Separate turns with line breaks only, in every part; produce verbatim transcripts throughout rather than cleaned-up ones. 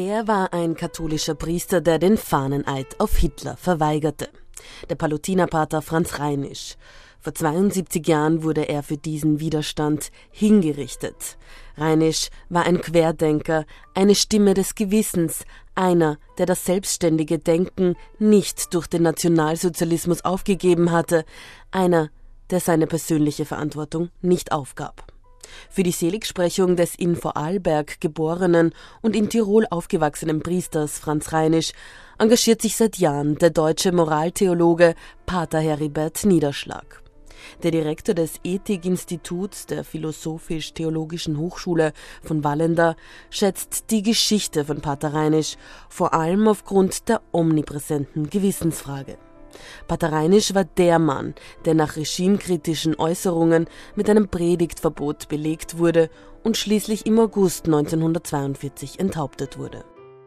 Er war ein katholischer Priester, der den Fahneneid auf Hitler verweigerte. Der Palutinerpater Franz Reinisch. Vor zweiundsiebzig Jahren wurde er für diesen Widerstand hingerichtet. Reinisch war ein Querdenker, eine Stimme des Gewissens, einer, der das selbstständige Denken nicht durch den Nationalsozialismus aufgegeben hatte, einer, der seine persönliche Verantwortung nicht aufgab. Für die Seligsprechung des in Vorarlberg geborenen und in Tirol aufgewachsenen Priesters Franz Reinisch engagiert sich seit Jahren der deutsche Moraltheologe Pater Heribert Niederschlag. Der Direktor des Ethikinstituts der Philosophisch-Theologischen Hochschule von Wallenda schätzt die Geschichte von Pater Reinisch, vor allem aufgrund der omnipräsenten Gewissensfrage. Pater Reinisch war der Mann, der nach regimekritischen Äußerungen mit einem Predigtverbot belegt wurde und schließlich im August neunzehnhundertzweiundvierzig enthauptet wurde.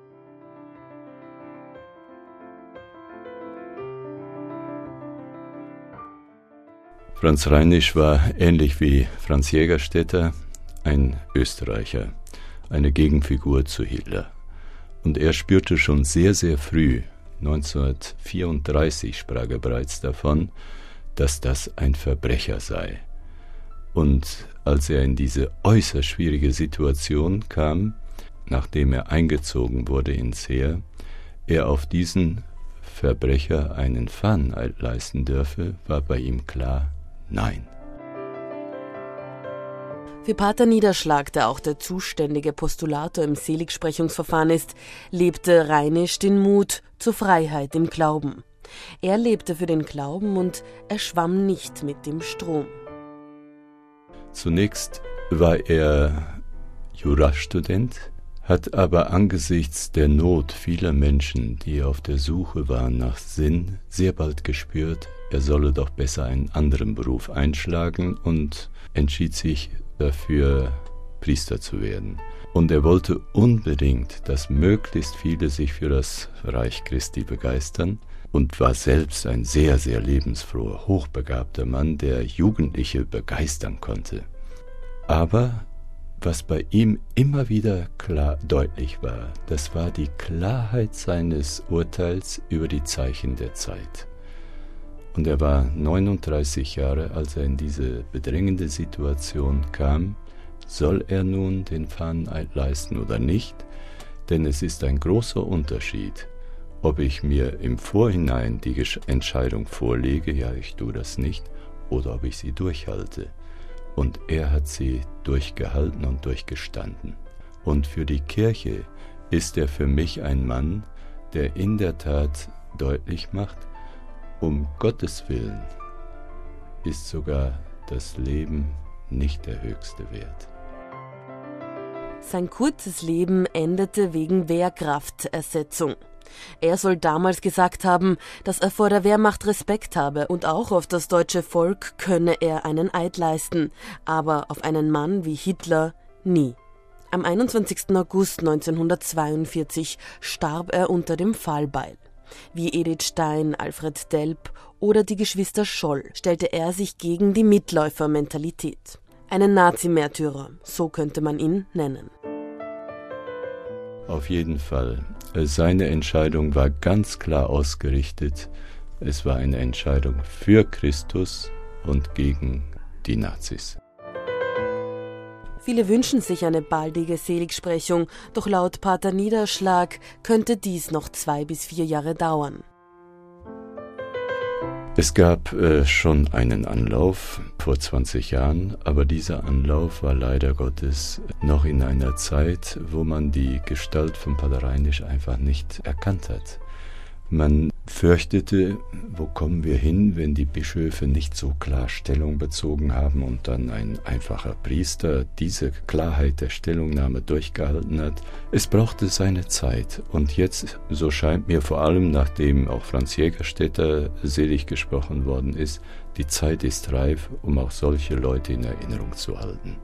Franz Reinisch war, ähnlich wie Franz Jägerstätter, ein Österreicher, eine Gegenfigur zu Hitler. Und er spürte schon sehr, sehr früh, neunzehnhundertvierunddreißig sprach er bereits davon, dass das ein Verbrecher sei. Und als er in diese äußerst schwierige Situation kam, nachdem er eingezogen wurde ins Heer, er auf diesen Verbrecher einen Fahneneid leisten dürfe, war bei ihm klar, nein.
Für Pater Niederschlag, der auch der zuständige Postulator im Seligsprechungsverfahren ist, lebte Reinisch den Mut zur Freiheit im Glauben. Er lebte für den Glauben und er schwamm nicht mit dem Strom.
Zunächst war er Jurastudent, hat aber angesichts der Not vieler Menschen, die auf der Suche waren nach Sinn, sehr bald gespürt, er solle doch besser einen anderen Beruf einschlagen und entschied sich dafür, Priester zu werden. Und er wollte unbedingt, dass möglichst viele sich für das Reich Christi begeistern und war selbst ein sehr, sehr lebensfroher, hochbegabter Mann, der Jugendliche begeistern konnte. Aber was bei ihm immer wieder klar deutlich war, das war die Klarheit seines Urteils über die Zeichen der Zeit. Und er war neununddreißig Jahre, als er in diese bedrängende Situation kam, soll er nun den Fahneneid leisten oder nicht? Denn es ist ein großer Unterschied, ob ich mir im Vorhinein die Entscheidung vorlege, ja, ich tue das nicht, oder ob ich sie durchhalte. Und er hat sie durchgehalten und durchgestanden. Und für die Kirche ist er für mich ein Mann, der in der Tat deutlich macht, um Gottes Willen ist sogar das Leben nicht der höchste Wert.
Sein kurzes Leben endete wegen Wehrkraftersetzung. Er soll damals gesagt haben, dass er vor der Wehrmacht Respekt habe und auch auf das deutsche Volk könne er einen Eid leisten, aber auf einen Mann wie Hitler nie. Am einundzwanzigsten August neunzehnhundertzweiundvierzig starb er unter dem Fallbeil. Wie Edith Stein, Alfred Delp oder die Geschwister Scholl stellte er sich gegen die Mitläufermentalität. Einen Nazi-Märtyrer, so könnte man ihn nennen.
Auf jeden Fall. Seine Entscheidung war ganz klar ausgerichtet. Es war eine Entscheidung für Christus und gegen die Nazis.
Viele wünschen sich eine baldige Seligsprechung, doch laut Pater Niederschlag könnte dies noch zwei bis vier Jahre dauern.
Es gab äh, schon einen Anlauf vor zwanzig Jahren, aber dieser Anlauf war leider Gottes noch in einer Zeit, wo man die Gestalt von Pater Reinisch einfach nicht erkannt hat. Man fürchtete, wo kommen wir hin, wenn die Bischöfe nicht so klar Stellung bezogen haben und dann ein einfacher Priester diese Klarheit der Stellungnahme durchgehalten hat. Es brauchte seine Zeit und jetzt, so scheint mir vor allem, nachdem auch Franz Jägerstätter selig gesprochen worden ist, die Zeit ist reif, um auch solche Leute in Erinnerung zu halten.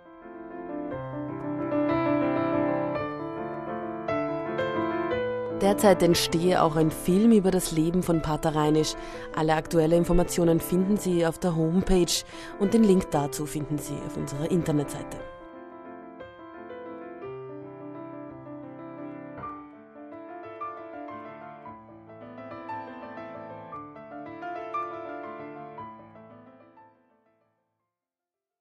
Derzeit entstehe auch ein Film über das Leben von Pater Reinisch. Alle aktuellen Informationen finden Sie auf der Homepage und den Link dazu finden Sie auf unserer Internetseite.